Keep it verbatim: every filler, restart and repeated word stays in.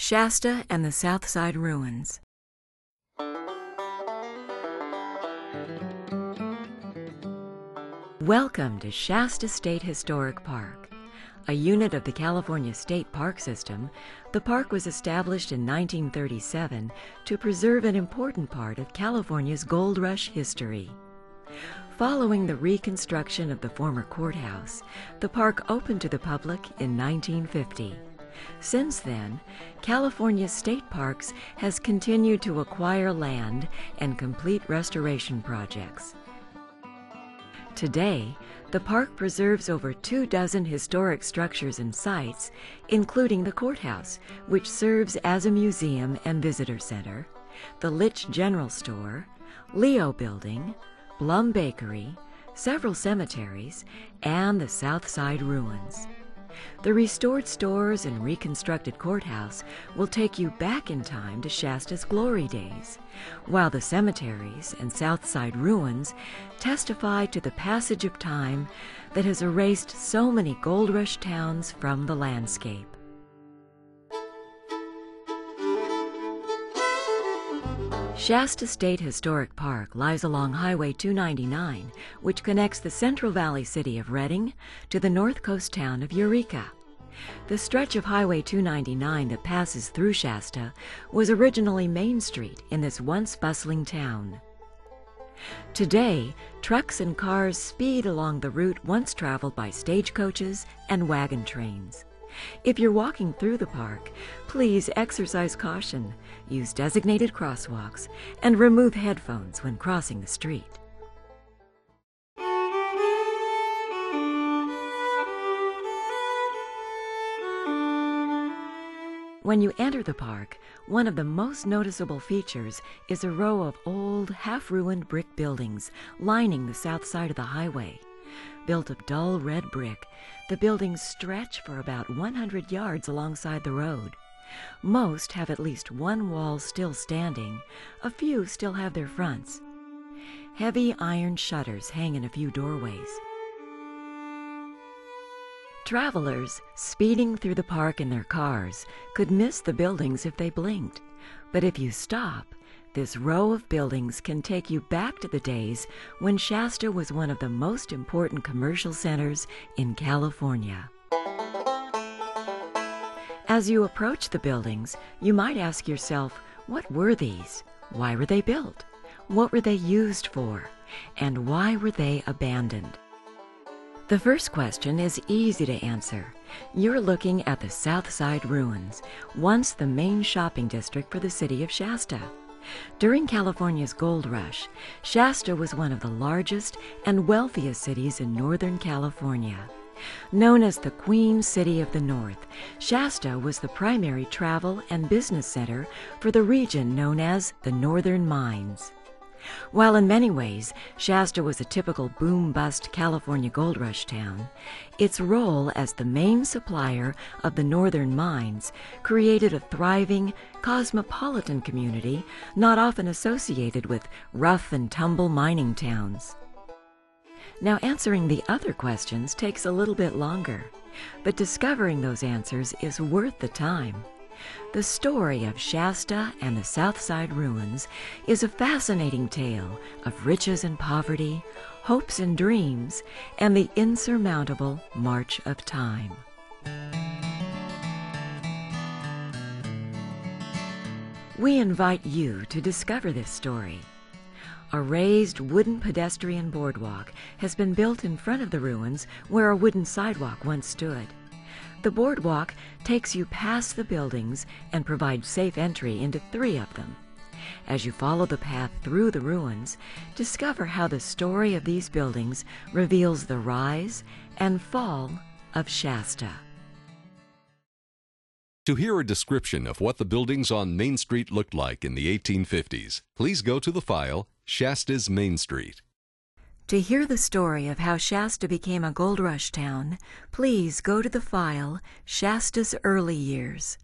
Shasta and the Southside Ruins. Welcome to Shasta State Historic Park. A unit of the California State Park System, the park was established in nineteen thirty-seven to preserve an important part of California's gold rush history. Following the reconstruction of the former courthouse, the park opened to the public in nineteen fifty. Since then, California State Parks has continued to acquire land and complete restoration projects. Today, the park preserves over two dozen historic structures and sites, including the courthouse, which serves as a museum and visitor center, the Litch General Store, Leo Building, Blum Bakery, several cemeteries, and the Southside Ruins. The restored stores and reconstructed courthouse will take you back in time to Shasta's glory days, while the cemeteries and Southside Ruins testify to the passage of time that has erased so many gold rush towns from the landscape. Shasta State Historic Park lies along Highway two ninety-nine, which connects the Central Valley city of Redding to the north coast town of Eureka. The stretch of Highway two ninety-nine that passes through Shasta was originally Main Street in this once bustling town. Today, trucks and cars speed along the route once traveled by stagecoaches and wagon trains. If you're walking through the park, please exercise caution, use designated crosswalks, and remove headphones when crossing the street. When you enter the park, one of the most noticeable features is a row of old, half-ruined brick buildings lining the south side of the highway. Built of dull red brick, the buildings stretch for about one hundred yards alongside the road. Most have at least one wall still standing. A few still have their fronts. Heavy iron shutters hang in a few doorways. Travelers speeding through the park in their cars could miss the buildings if they blinked. But if you stop, this row of buildings can take you back to the days when Shasta was one of the most important commercial centers in California. As you approach the buildings, you might ask yourself, what were these? Why were they built? What were they used for? And why were they abandoned? The first question is easy to answer. You're looking at the Southside Ruins, once the main shopping district for the city of Shasta. During California's gold rush, Shasta was one of the largest and wealthiest cities in Northern California. Known as the Queen City of the North, Shasta was the primary travel and business center for the region known as the Northern Mines. While in many ways Shasta was a typical boom-bust California gold rush town, its role as the main supplier of the northern mines created a thriving, cosmopolitan community not often associated with rough-and-tumble mining towns. Now, answering the other questions takes a little bit longer, but discovering those answers is worth the time. The story of Shasta and the Southside Ruins is a fascinating tale of riches and poverty, hopes and dreams, and the insurmountable march of time. We invite you to discover this story. A raised wooden pedestrian boardwalk has been built in front of the ruins where a wooden sidewalk once stood. The boardwalk takes you past the buildings and provides safe entry into three of them. As you follow the path through the ruins, discover how the story of these buildings reveals the rise and fall of Shasta. To hear a description of what the buildings on Main Street looked like in the eighteen fifties, please go to the file Shasta's Main Street. To hear the story of how Shasta became a gold rush town, please go to the file Shasta's Early Years.